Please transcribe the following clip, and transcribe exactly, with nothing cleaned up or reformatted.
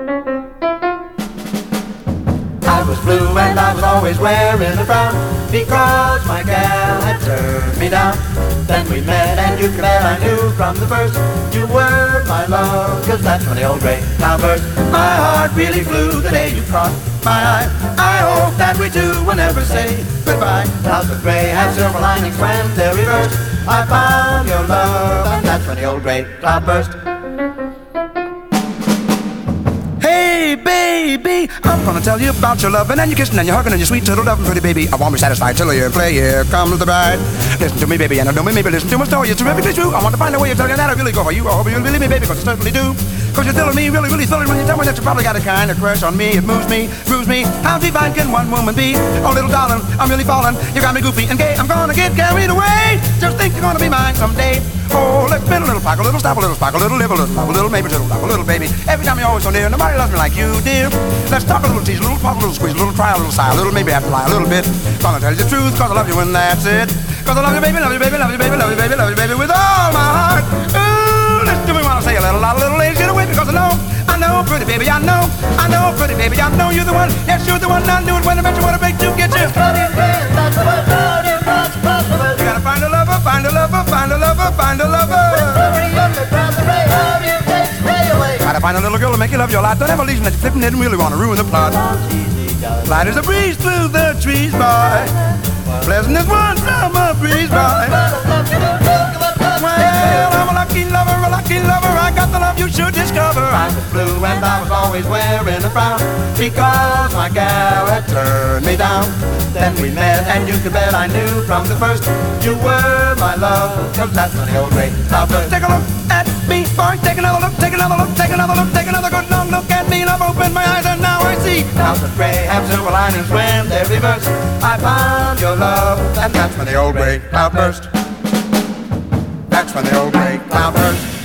I was blue and I was always wearing a frown, because my gal had turned me down. Then we met and you could bet I knew from the first you were my love, 'cause that's when the old gray cloud burst. My heart really flew the day you crossed my eye. I hope that we two will never say goodbye. Clouds of gray have silver linings when they're reversed. I found your love and that's when the old gray cloud burst. Hey baby, I'm gonna tell you about your loving and your kissing and your hugging and your sweet little loving, pretty baby. I won't be satisfied till you play. Here comes the bride. Listen to me, baby, and I know me, maybe listen to my story. It's terrifically true. I want to find a way of telling you that I really go for you. I hope you believe me, baby, 'cause I certainly do. 'Cause you're thrilling me, really, really thrilling when you tell me that you probably got a kind of crush on me. It moves me, moves me. How divine can one woman be? Oh, little darling, I'm really falling. You got me goofy and gay. I'm gonna get carried away. Just think you're gonna be mine someday. Oh, let's spin a little, pack a little, stop a little, spark a little, live a little, love a little, maybe a little, love a little, baby. Every time you're always so near, nobody loves me like you, dear. Let's talk a little, tease a little, pop a little, squeeze a little, try a little, sigh a little, maybe have to lie a little bit. Gonna tell you the truth, 'cause I love you and that's it. 'Cause I love you, baby, love you, baby, love you, baby, love you, baby, love you, baby, with all my heart. Ooh, listen to me when I say a little, lot, a little, ladies, get away, because I know, I know, pretty baby, I know, I know, pretty baby, I know you're the one. Yes, you're the one. I knew it when I met you. What a big to get you. You gotta find a lover, find a lover, find a lover, find a lover. Gotta find a little girl to make you love your life. Don't ever leave that you're flipping, didn't really want to ruin the plot. Light as a breeze through the trees, boy. Pleasant as one summer breeze, boy. Well, I'm a lucky lover, a lucky lover. I got the love you should discover. I was blue and I was always wearing a frown, because my gal had turned me down. Then we met and you could bet I knew from the first you were my love, 'cause that's when the old gray cloud burst. Take a look at me, boy. Take another look, take another look, take another look, take another good long look at me. And I've opened my eyes and now I see Clouds of gray have silver linings when they're reversed. I found your love and that's when the old gray cloud burst. That's when the old gray cloud burst.